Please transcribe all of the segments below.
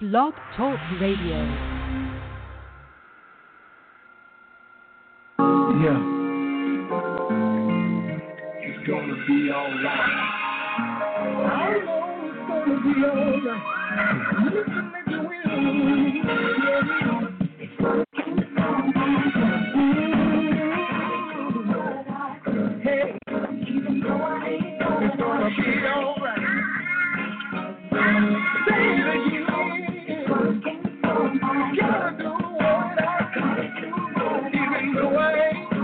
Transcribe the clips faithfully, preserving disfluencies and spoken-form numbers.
Blog Talk Radio. Yeah. It's gonna be alright. I know it's gonna be alright. Listen, make it will. Hey, it's gonna be alright. Say it again. Gotta do what I gotta do, even though I ain't.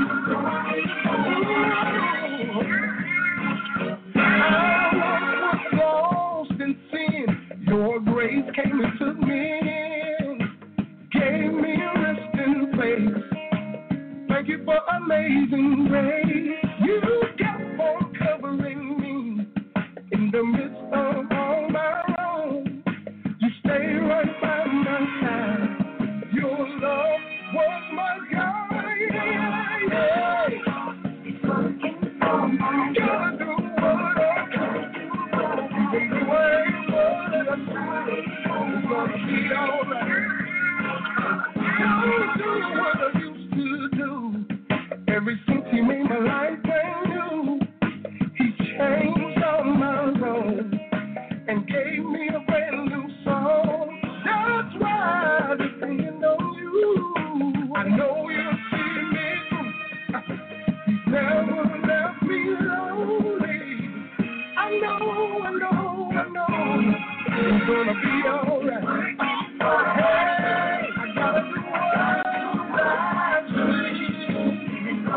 I was lost in sin. Your grace came and took me in, gave me a resting place. Thank you for amazing grace. You kept on covering me in the midst of all my wrong. You stay right by my side. Your love was my guide. Yeah. It's working for my gotta do what I gotta do. Take away what I do. It's gonna be alright. Don't do what I used to do. Ever since he made my life brand new, he changed all my roads and gave me a brand new song. That's why I depend on you. I know you'll see me through. He's never left me lonely. I know, I know, I know it's gonna be alright. Hey, I gotta do what I do.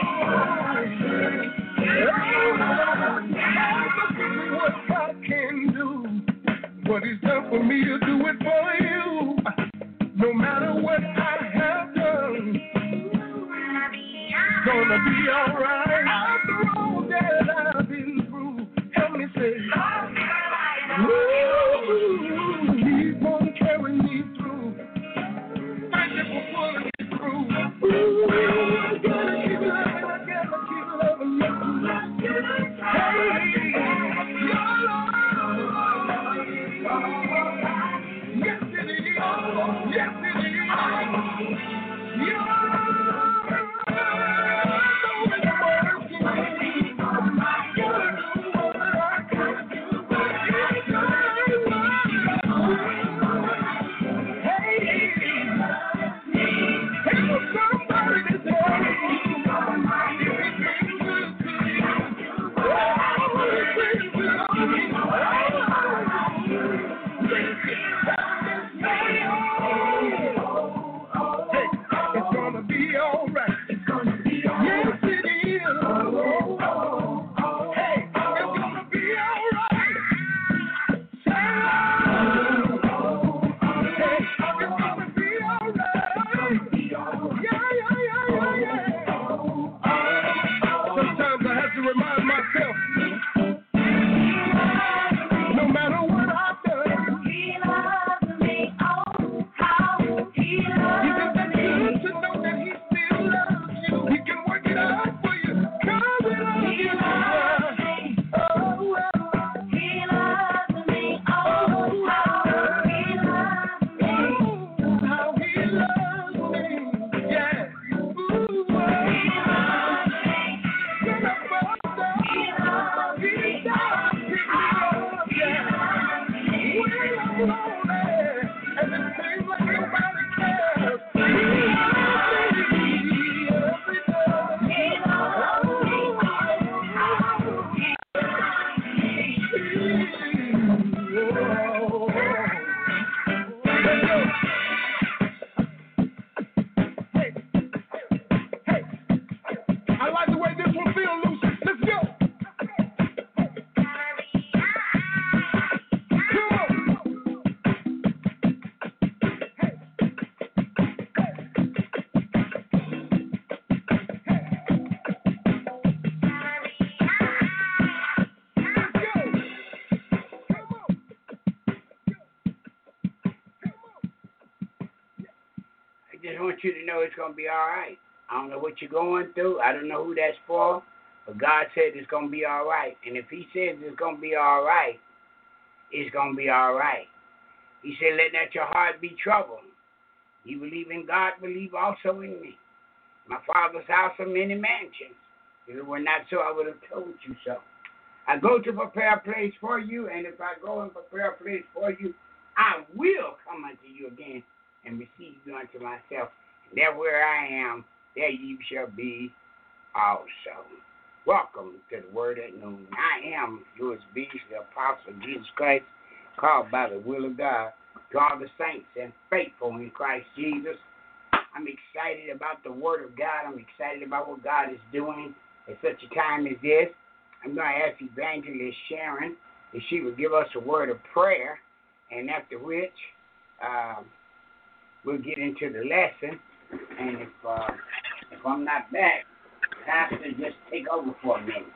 What God can do, what He's done for me, to do it for you. No matter what I have done, gonna be alright. After all that I've been through, help me say, ooh, He's gonna carry me through. Thank you for pulling me through. Ooh, I gotta keep loving, I gotta keep loving you. Hey, your love. Yes, it is. Yes, it is. Your love is working. I gotta do what I gotta do. Hey, tell somebody today. It's gonna be alright. It's gonna be alright. Yes, it is. Oh, oh, oh. Hey, it's gonna be alright. Hey, it's gonna be alright. Yeah, yeah, yeah, yeah, yeah. Sometimes I have to remind myself, no matter what I've done, He loves me. Oh, how He loves me. To know that He still loves you, He can work it out for you. Cause He loves you. Oh, well. He loves me. Oh, how He loves me. Oh, how He loves me. Yeah. Ooh, well. He loves me. When I fall down, He loves me. He does pick me up. Yeah. When I'm lonely and it seems like nobody cares, He loves me every day. He loves me. Oh, let's go. Hey, hey, I like the way this one feels, Lucy. Let's go. Come on. I just want you to know it's going to be all right. I don't know what you're going through. I don't know who that's for. But God said it's going to be all right. And if He says it's going to be all right, it's going to be all right. He said, let not your heart be troubled. You believe in God, believe also in me. My Father's house are many mansions. If it were not so, I would have told you so. I go to prepare a place for you, and if I go and prepare a place for you, I will come unto you again and receive you unto myself. And there where I am, there you shall be also. Welcome to the Word at Noon. I am Louis Beasley, the Apostle of Jesus Christ, called by the will of God to all the saints and faithful in Christ Jesus. I'm excited about the Word of God. I'm excited about what God is doing at such a time as this. I'm going to ask Evangelist Sharon if she would give us a word of prayer, and after which um, we'll get into the lesson. And if uh, if I'm not back, Pastor, just take over for a minute.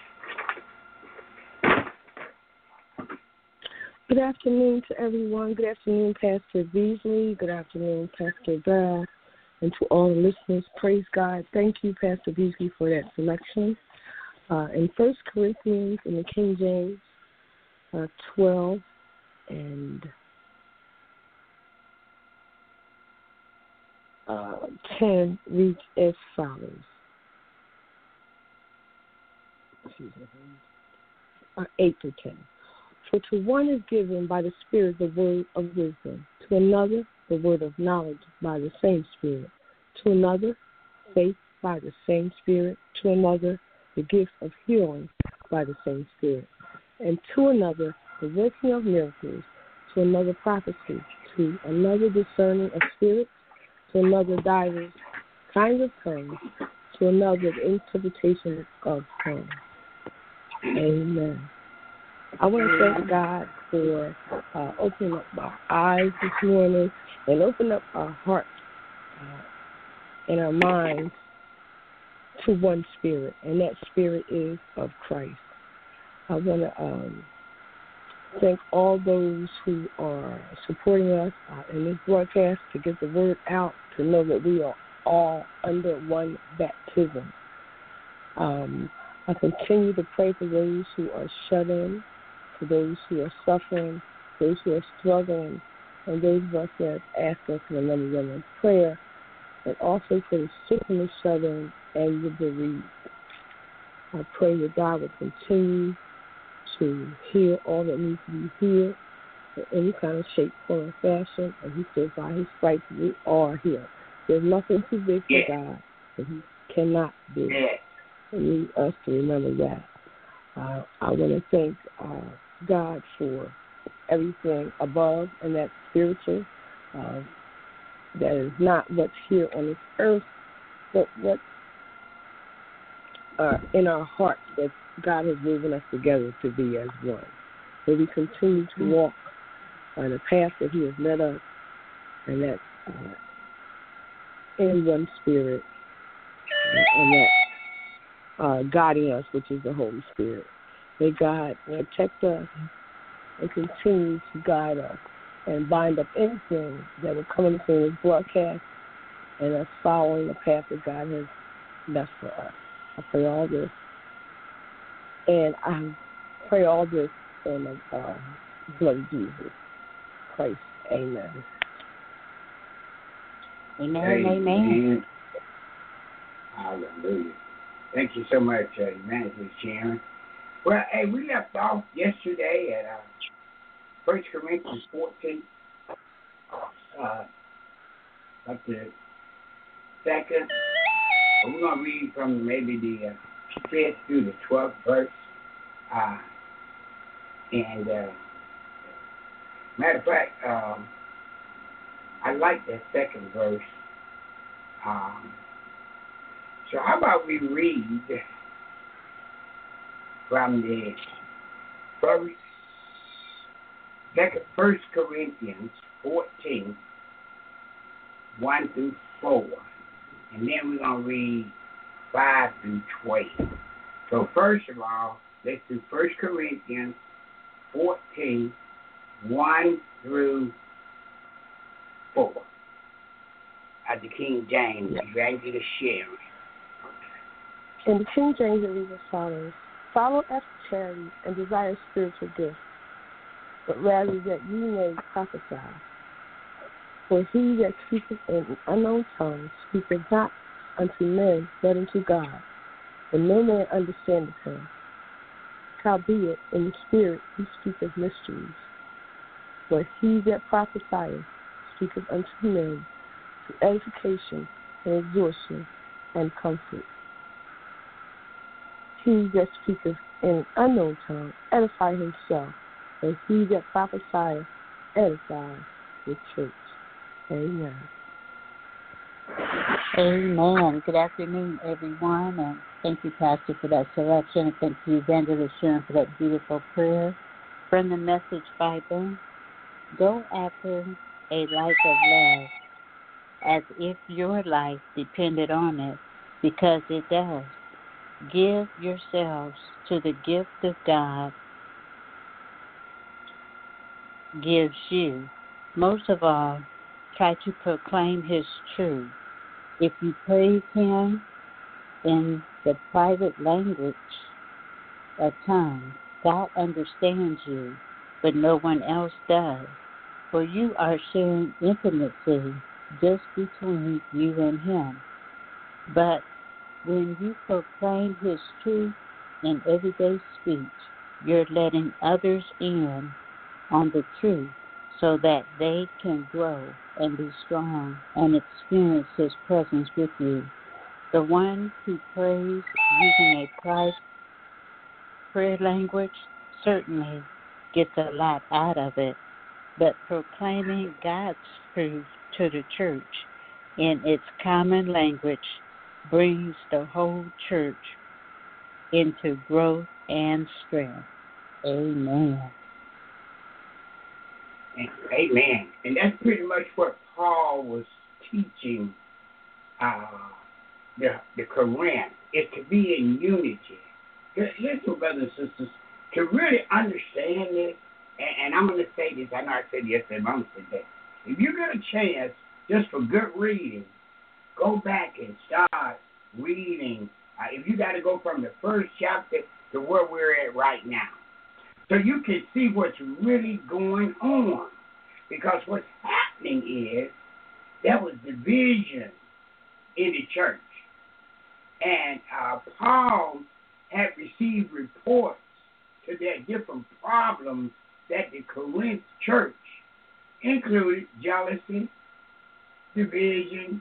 Good afternoon to everyone. Good afternoon, Pastor Beasley. Good afternoon, Pastor Bell. And to all the listeners, praise God. Thank you, Pastor Beasley, for that selection. Uh, in First Corinthians, in the King James, uh, twelve and uh, ten reads as follows. Excuse me. Uh, eight to ten. For to one is given by the Spirit the word of wisdom, to another the word of knowledge by the same Spirit, to another faith by the same Spirit, to another the gift of healing by the same Spirit, and to another the working of miracles, to another prophecy, to another discerning of spirits, to another divers kinds of tongues, to another the interpretation of tongues. Amen. I want to thank God for uh, opening up our eyes this morning and opening up our hearts uh, and our minds to one spirit, and that spirit is of Christ. I want to um, thank all those who are supporting us uh, in this broadcast to get the word out, to know that we are all under one baptism. Um, I continue to pray for those who are shut in, for those who are suffering, those who are struggling, and those of us that ask us to remember them in prayer, and also for the sick and the shut in and the bereaved. I pray that God will continue to heal all that needs to be healed in any kind of shape, form, or fashion. And He says, by His stripes we are healed. There's nothing too big for yeah. God that He cannot do. Yeah. We need us to remember that. Uh, I want to thank uh, God for everything above, and that's spiritual. Uh, that is not what's here on this earth, but what's uh, in our hearts that God has woven us together to be as one. So we continue to walk on the path that He has led us, and that's uh, in one spirit, and that's uh, guiding us, which is the Holy Spirit. May God protect us and continue to guide us and bind up anything that will come into this broadcast and us following the path that God has left for us. I pray all this, and I pray all this in the uh, blood of Jesus Christ. Amen. Amen. Amen. Amen. Hallelujah. Thank you so much, uh, Evangelist Sharon. Well, hey, we left off yesterday at uh, First Corinthians fourteen, uh, up to second. We're going to read from maybe the uh, fifth through the twelfth verse. Uh, and, uh, matter of fact, um, I like that second verse. Um, so how about we read from the first, second, First Corinthians fourteen, one through four, and then we're gonna read five through twelve. So first of all, let's do First Corinthians fourteen, one through four. At the King James, Evangelist Sharon. In the King James, it reads as follows: follow after charity and desire spiritual gifts, but rather that ye may prophesy. For he that speaketh in unknown tongues speaketh not unto men, but unto God, and no man understandeth him. Howbeit in the spirit he speaketh mysteries. But he that prophesieth speaketh unto men to edification and exhortation and comfort. He that speaketh in an unknown tongue edify himself, and he that prophesieth edifies the church. Amen. Amen. Good afternoon, everyone, and thank you, Pastor, for that selection, and thank you, Evangelist Sharon, for that beautiful prayer. From the Message Bible, go after a life of love as if your life depended on it, because it does. Give yourselves to the gift of God gives you. Most of all, try to proclaim His truth. If you praise Him in the private language of tongues, God understands you, but no one else does. For you are sharing intimacy just between you and Him. But when you proclaim His truth in everyday speech, you're letting others in on the truth so that they can grow and be strong and experience His presence with you. The one who prays using a private prayer language certainly gets a lot out of it, but proclaiming God's truth to the church in its common language brings the whole church into growth and strength. Amen. Amen. And that's pretty much what Paul was teaching uh, the, the Corinth, is to be in unity. Listen, brothers and sisters, to really understand this, and, and I'm going to say this, I know I said yesterday, but I'm going to say that. If you get a chance, just for good reading, go back and start reading. Uh, if you got to go from the first chapter to where we're at right now, so you can see what's really going on. Because what's happening is there was division in the church. And uh, Paul had received reports to their different problems that the Corinth church included: jealousy, division,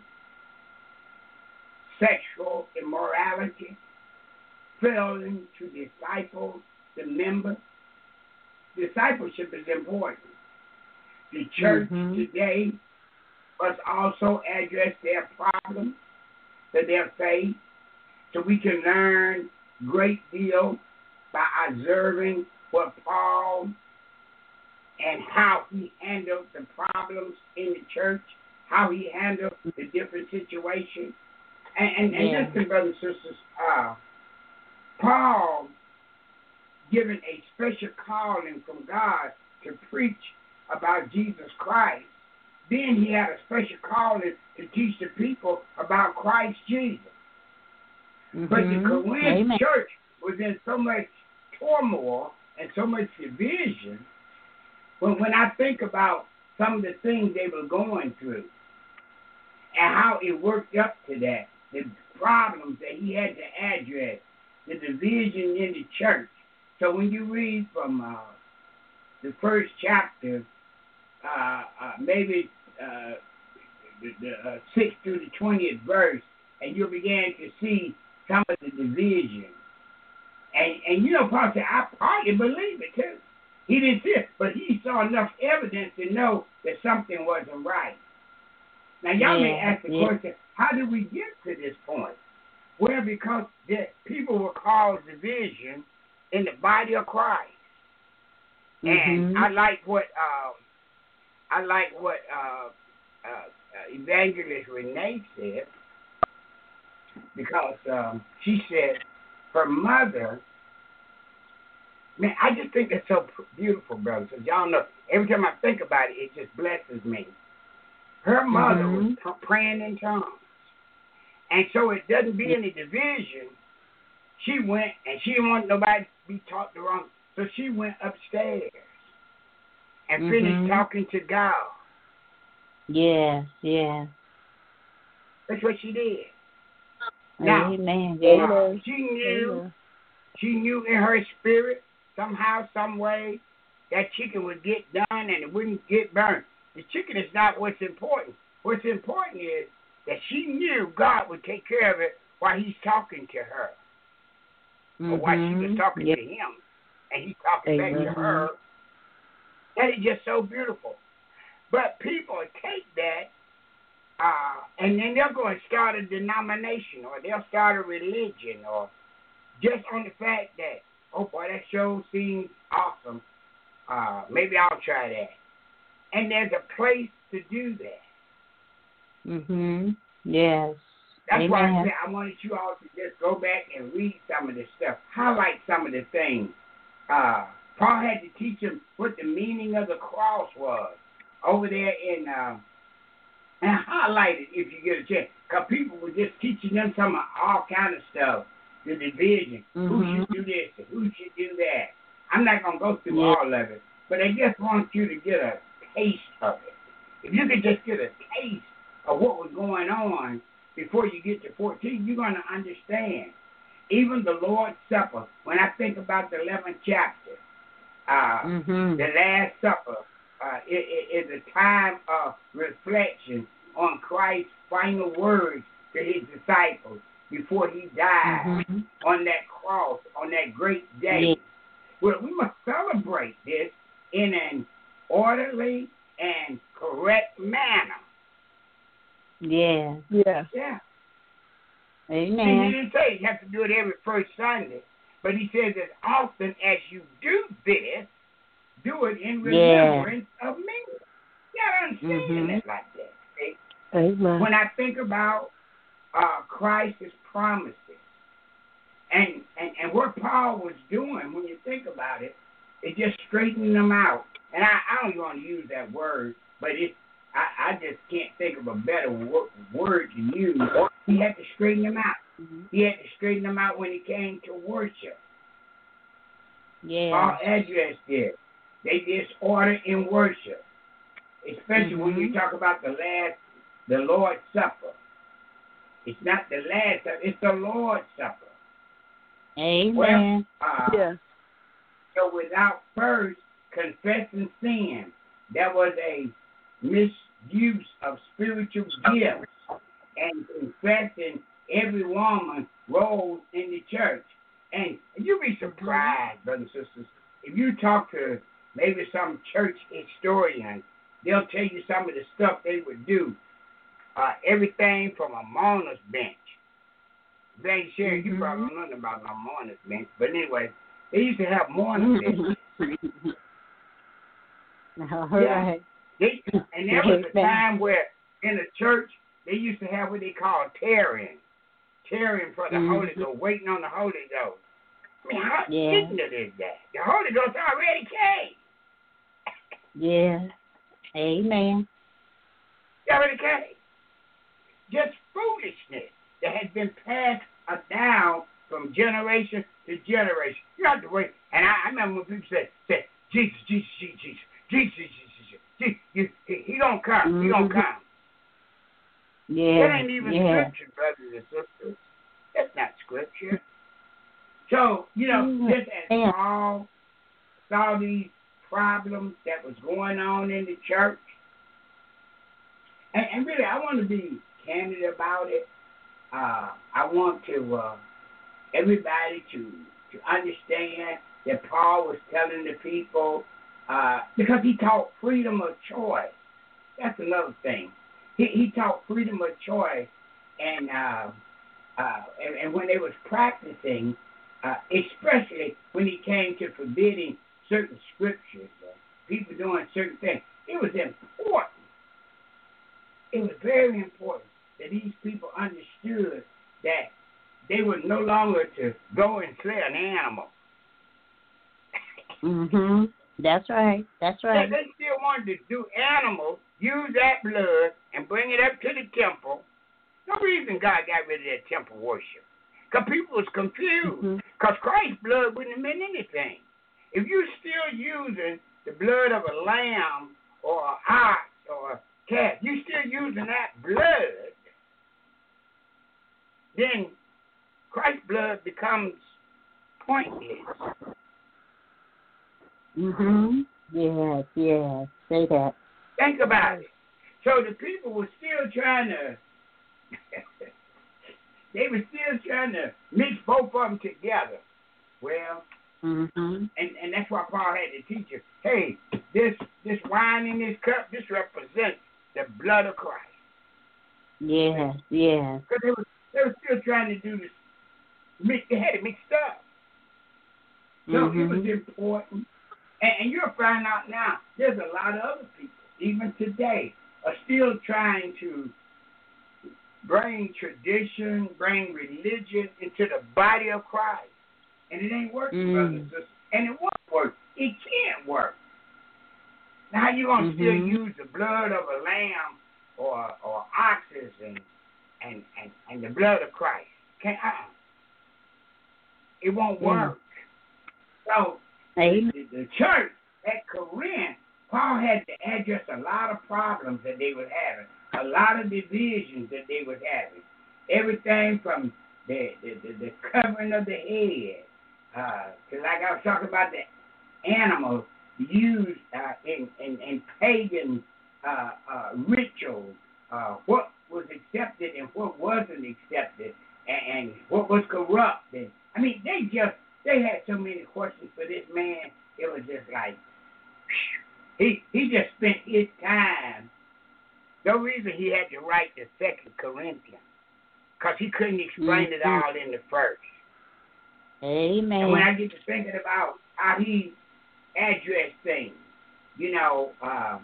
sexual immorality, failing to disciple the members. Discipleship is important. The church mm-hmm. today must also address their problems that they face, so we can learn a great deal by observing what Paul and how he handled the problems in the church, how he handled the different situations. And, and, and yeah. listen, brothers and sisters, uh, Paul given a special calling from God to preach about Jesus Christ. Then he had a special calling to teach the people about Christ Jesus. Mm-hmm. But the Corinth Amen. Church was in so much turmoil and so much division. When, when I think about some of the things they were going through and how it worked up to that, the problems that he had to address, the division in the church. So when you read from uh, the first chapter, uh, uh, maybe uh, the, the uh, sixth through the twentieth verse, and you'll begin to see some of the division. And, and you know, Paul said, I partly believe it too. He didn't see it, but he saw enough evidence to know that something wasn't right. Now, y'all yeah, may ask the yeah. question, how did we get to this point? Well, because the people were caused division in the body of Christ. Mm-hmm. And I like what um, I like what uh, uh, Evangelist Renee said, because um, she said her mother. Man, I just think that's so beautiful, brothers. Because y'all know, every time I think about it, it just blesses me. Her mother mm-hmm. was p- praying in tongues, and so it doesn't be any division. She went, and she didn't want nobody to be taught the wrong, so she went upstairs. and mm-hmm. finish talking to God. Yes, yes. That's what she did. Now, Amen. Yes. uh, she knew, Amen. she knew in her spirit, somehow, some way, that chicken would get done and it wouldn't get burned. The chicken is not what's important. What's important is that she knew God would take care of it while he's talking to her. Mm-hmm. Or while she was talking yep. to him and he's talking Amen. back to her. That is just so beautiful. But people take that uh, and then they'll go and start a denomination or they'll start a religion or just on the fact that, oh boy, that show seems awesome. Uh, maybe I'll try that. And there's a place to do that. Mm-hmm. Yes. That's Amen. why I said I wanted you all to just go back and read some of this stuff, highlight some of the things. Uh, Paul had to teach them what the meaning of the cross was over there in, uh, and highlight it if you get a chance. Because people were just teaching them some of all kind of stuff, the division, Mm-hmm. who should do this and who should do that. I'm not going to go through Yeah. all of it, but I just want you to get a taste of it. If you could just get a taste of what was going on before you get to fourteen, you're going to understand. Even the Lord's Supper, when I think about the eleventh chapter, uh, Mm-hmm. the Last Supper uh, it, it is a time of reflection on Christ's final words to his disciples before he died Mm-hmm. on that cross, on that great day. Yeah. Well, we must celebrate this in an orderly and correct manner. Yeah. Yes. Yeah. Amen. And he didn't say you have to do it every first Sunday, but he says as often as you do this, do it in remembrance yeah. of me. You gotta understand mm-hmm. it like that. See? Amen. When I think about uh, Christ's promises and, and, and what Paul was doing, when you think about it, it just straightening them out. And I, I don't even want to use that word, but it, I, I just can't think of a better wor- word to use. He had to straighten them out. Mm-hmm. He had to straighten them out when it came to worship. Yeah. Paul addressed it. They disorder in worship, especially mm-hmm. when you talk about the last, the Lord's Supper. It's not the last supper; it's the Lord's Supper. Amen. Well, uh, yeah. So without first confessing sin, that was a misuse of spiritual gifts and confessing every woman's role in the church. And you'll be surprised, brothers and sisters, if you talk to maybe some church historians, they'll tell you some of the stuff they would do. Uh, everything from a mourner's bench. They ain't sharing, mm-hmm. you probably don't know nothing about no mourner's bench, but anyway, they used to have mourner's bench. All yeah. right. They, and there was a time where in the church they used to have what they call tearing, tearing for the mm-hmm. Holy Ghost, waiting on the Holy Ghost. I mean, how yeah. ignorant is that? The Holy Ghost already came. Yeah. Amen. He already came. Just foolishness that has been passed down from generation to generation. You have to wait. And I, I remember when people said, say, Jesus, Jesus, Jesus, Jesus, Jesus, Jesus, Jesus, Jesus, he, he gonna come. Mm-hmm. He gonna come. Yeah. That ain't even yeah. scripture, brothers and sisters. That's not scripture. So, you know, mm-hmm. just as yeah. Paul saw these problems that was going on in the church, and, and really, I want to be candid about it. Uh, I want to uh, everybody to to understand that Paul was telling the people uh, because he taught freedom of choice. That's another thing. He, he taught freedom of choice, and uh, uh, and, and when they was practicing, uh, especially when he came to forbidding certain scriptures, uh, people doing certain things, it was important. It was very important that these people understood that they were no longer to go and slay an animal. Mhm. That's right. That's right. They, they still wanted to do animals, use that blood, and bring it up to the temple. No reason God got rid of that temple worship. Because people was confused. Because mm-hmm. Christ's blood wouldn't have meant anything. If you're still using the blood of a lamb or an ox or a calf, you're still using that blood, then Christ's blood becomes pointless. Mm-hmm. Yes, yes. Say that. Think about it. So the people were still trying to, they were still trying to mix both of them together. Well, mm-hmm. and, and that's why Paul had to teach us, hey, this this wine in this cup, this represents the blood of Christ. Yes, yes. Because they were, they were still trying to do this, mix, they had it mixed up. So mm-hmm. it was important. And, and you'll find out now, there's a lot of other people, even today, are still trying to bring tradition, bring religion into the body of Christ. And it ain't working, mm. brothers and sisters. And it won't work. It can't work. Now, how you going to mm-hmm. still use the blood of a lamb or or oxes and and, and, and the blood of Christ? Can't, uh-uh. It won't work. Mm. So, the, the church at Corinth, Paul had to address a lot of problems that they were having, a lot of divisions that they were having. Everything from the the, the, the covering of the head, because uh, like I was talking about the animals used uh, in, in, in pagan uh, uh, rituals, uh, what was accepted and what wasn't accepted, and, and what was corrupt. And, I mean, they just, they had so many questions for this man. It was just like, he he just spent his time. No reason he had to write the Second Corinthians, because he couldn't explain mm-hmm. it all in the first. Amen. And when I get to thinking about how he addressed things, you know, um,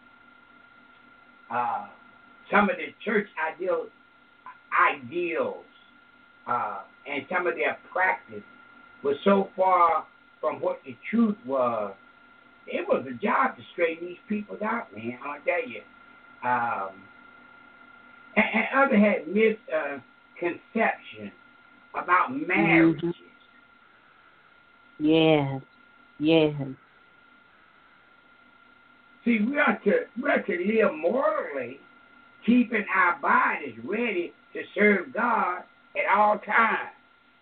uh, some of the church ideal, ideals uh, and some of their practice was so far from what the truth was. It was a job to straighten these people out, man. I'll tell you. Um, and, and others had misconception uh, about marriages. Mm-hmm. Yes, yes. See, we are to we are to live morally, keeping our bodies ready to serve God at all times.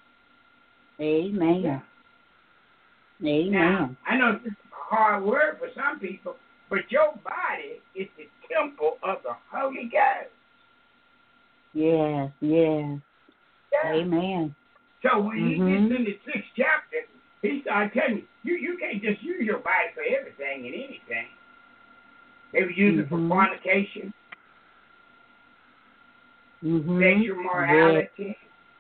Amen. Yeah. Amen. Now, I know it's a hard word for some people, but your body is the temple of the Holy Ghost. Yes, yes. Yeah. Amen. So when mm-hmm. he gets in the sixth chapter, he started telling you, you, you can't just use your body for everything and anything. They were using mm-hmm. it for fornication, mm-hmm. sexual morality. Yeah.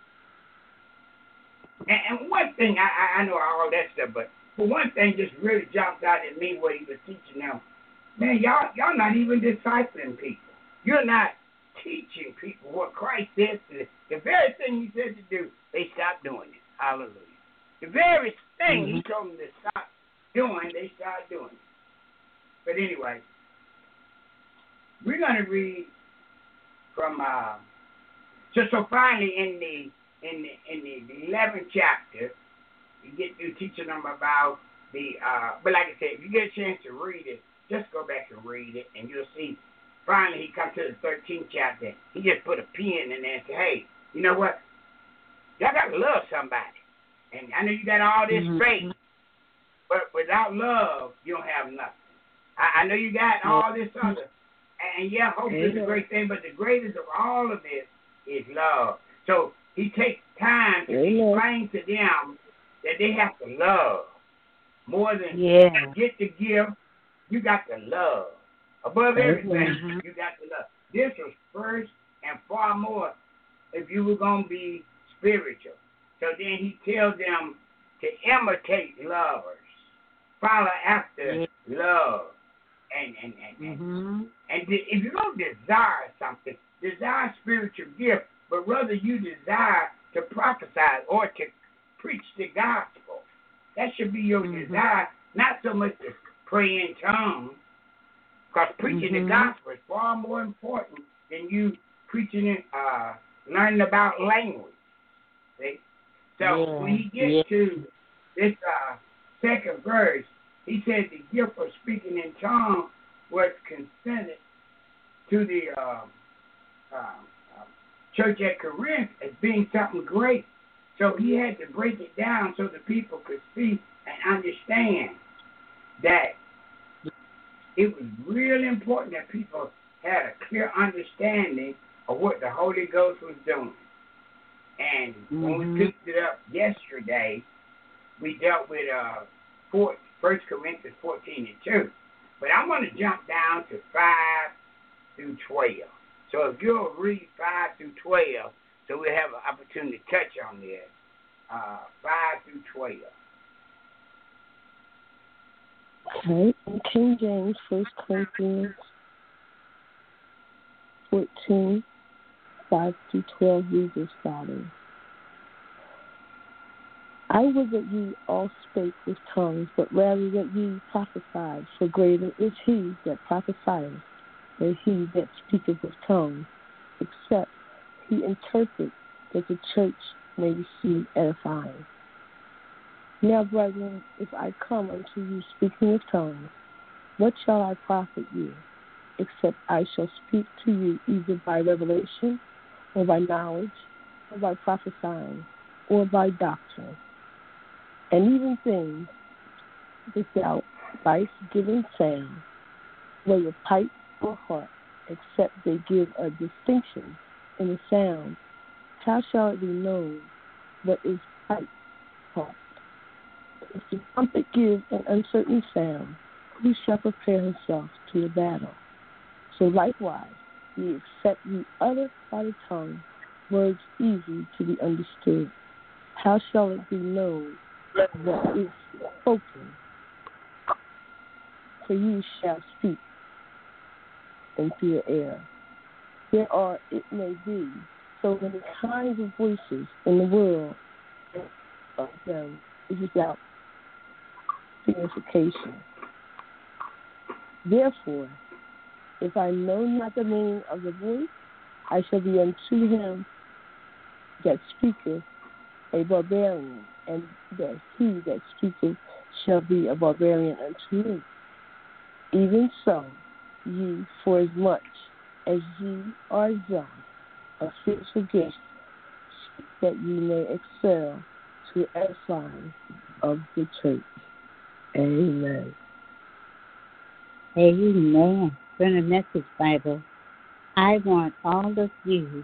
And, and one thing, I, I know all that stuff, but for one thing just really jumped out at me what he was teaching them. Man, y'all y'all not even discipling people. You're not teaching people what Christ said to them. The very thing he said to do, they stopped doing it. Hallelujah. The very thing mm-hmm. he told them to stop doing, they started doing it. But anyway, we're going to read from, uh, so, so finally in the in the in the eleventh chapter, you get through teaching them about the, uh, but like I said, if you get a chance to read it, just go back and read it, and you'll see. Finally, he comes to the thirteenth chapter. He just put a pen in there and said, hey, you know what? Y'all got to love somebody. And I know you got all this mm-hmm. faith, but without love, you don't have nothing. I, I know you got all this other. And, yeah, hope is a great thing, but the greatest of all of this is love. So he takes time to Amen. explain to them that they have to love. More than yeah. get the gift, you got to love. Above everything, mm-hmm. you got to love. This was first and far more if you were going to be spiritual. So then he tells them to imitate lovers. Follow after yeah. love. And and and, mm-hmm. and, and if you don't desire something, desire spiritual gift, but rather you desire to prophesy or to preach the gospel. That should be your mm-hmm. desire, not so much to pray in tongues, because preaching mm-hmm. the gospel is far more important than you preaching it, uh, learning about language. See? So yeah. when he gets yeah. to this uh, second verse, he said the gift of speaking in tongues was consented to the uh, uh, uh, church at Corinth as being something great. So he had to break it down so the people could see and understand that it was really important that people had a clear understanding of what the Holy Ghost was doing. And mm-hmm. when we picked it up yesterday, we dealt with uh, First Corinthians fourteen and two. But I'm going to jump down to five through twelve. So if you'll read five through twelve, so we'll have an opportunity to touch on this. Uh, five through twelve. Okay, in King James, First Corinthians fourteen, five through twelve reads as follows. I would that ye all spake with tongues, but rather that ye prophesied, for greater is he that prophesieth than he that speaketh with tongues, except he interpret, that the church may receive edifying. Now, brethren, if I come unto you speaking with tongues, what shall I profit you, except I shall speak to you either by revelation, or by knowledge, or by prophesying, or by doctrine? And even things without life-giving sound, whether pipe or harp, except they give a distinction in the sound, how shall it be known what is pipe, harp? If the trumpet give an uncertain sound, who shall prepare himself to the battle? So likewise, ye except ye utter by the tongue words easy to be understood, how shall it be known what is spoken? For ye shall speak into the air. There are, it may be, so many kinds of voices in the world, of them is without signification. Therefore, if I know not the meaning of the voice, I shall be unto him that speaketh a barbarian, and that he that speaketh shall be a barbarian unto me. Even so, ye, for as much as ye are zealous of spiritual gifts, that ye may excel to the edifying of the church. Amen. Amen. From the Message Bible, I want all of you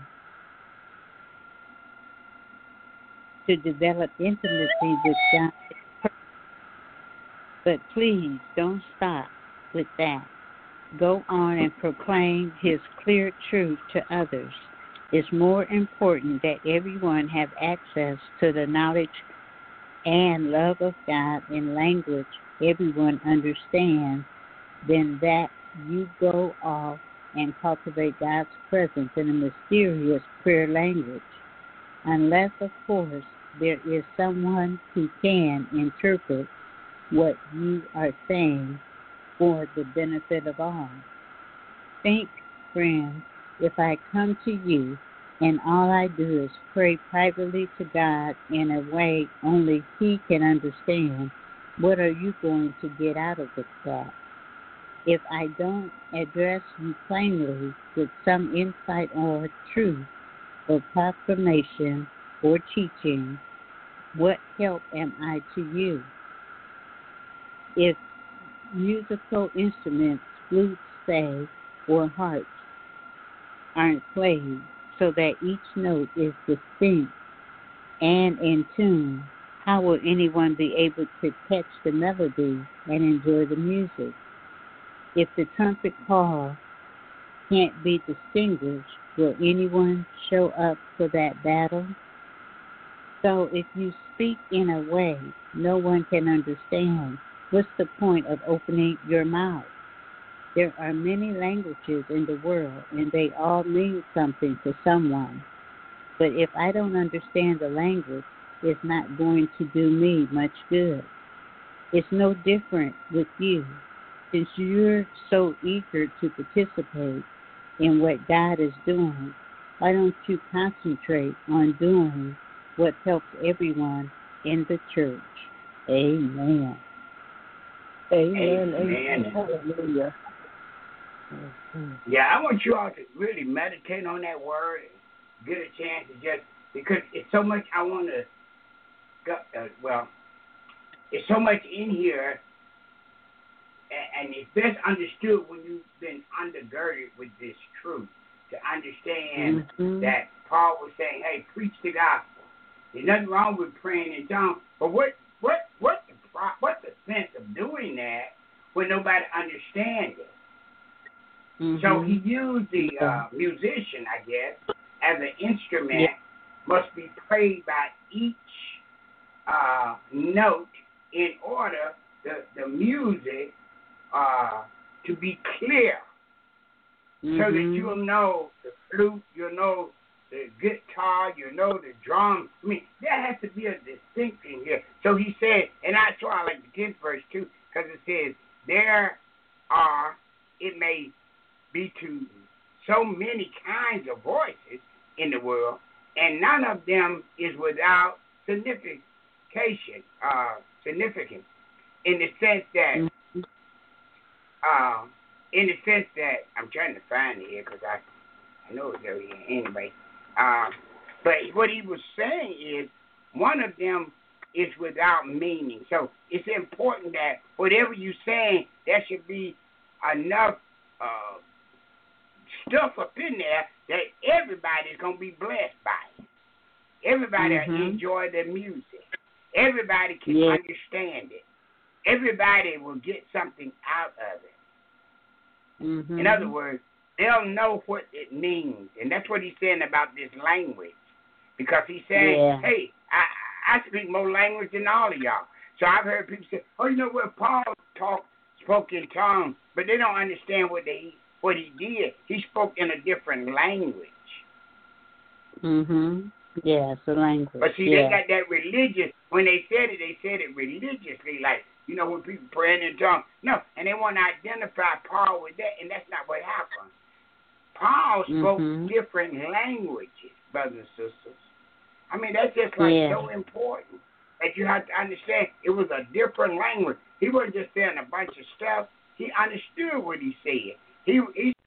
to develop intimacy with God. But please don't stop with that. Go on and proclaim His clear truth to others. It's more important that everyone have access to the knowledge and love of God in language everyone understands than that you go off and cultivate God's presence in a mysterious prayer language. Unless, of course, there is someone who can interpret what you are saying for the benefit of all. Think, friends, if I come to you and all I do is pray privately to God in a way only He can understand, what are you going to get out of that? If I don't address you plainly with some insight or truth or proclamation or teaching, what help am I to you? If musical instruments, flutes, say, or harps aren't played so that each note is distinct and in tune, how will anyone be able to catch the melody and enjoy the music? If the trumpet call can't be distinguished, will anyone show up for that battle? So if you speak in a way no one can understand, what's the point of opening your mouth? There are many languages in the world, and they all mean something to someone. But if I don't understand the language, it's not going to do me much good. It's no different with you. Since you're so eager to participate in what God is doing, why don't you concentrate on doing what helps everyone in the church? Amen. Amen. Amen. Amen. Hallelujah. Yeah, I want you all to really meditate on that word and get a chance to just, because it's so much I want to, go, uh, well, it's so much in here, and, and it's best understood when you've been undergirded with this truth, to understand mm-hmm. that Paul was saying, hey, preach the gospel. There's nothing wrong with praying in tongues, but what, what, what the, what's the sense of doing that when nobody understands it? Mm-hmm. So he used the uh, musician, I guess, as an instrument, yeah. must be played by each uh, note in order the, the music uh, to be clear, mm-hmm. so that you'll know the flute, you'll know the guitar, you know the drum. I mean, there has to be a distinction here. So he said, and I saw I like the tenth verse too, because it says, there are, it may be to so many kinds of voices in the world, and none of them is without signification, uh, significance, in the sense that, uh, in the sense that, I'm trying to find it here because I, I know it's over here anyway. Uh, but what he was saying is, one of them is without meaning. So it's important that whatever you're saying, there should be enough uh, stuff up in there that everybody's going to be blessed by it. Everybody mm-hmm. will enjoy the music. Everybody can yeah. understand it. Everybody will get something out of it. Mm-hmm. In other words, they'll know what it means. And that's what he's saying about this language. Because he's saying, yeah. hey, I, I speak more language than all of y'all. So I've heard people say, oh, you know what, Paul talk, spoke in tongues, but they don't understand what they what he did. He spoke in a different language. Mm-hmm. Yeah, it's a language. But see, yeah. they got that religious. When they said it, they said it religiously, like, you know, when people praying in tongues. No, and they want to identify Paul with that, and that's not what happened. Paul spoke mm-hmm. different languages, brothers and sisters. I mean, that's just like yeah. so important that you have to understand it was a different language. He wasn't just saying a bunch of stuff. He understood what he said. He, he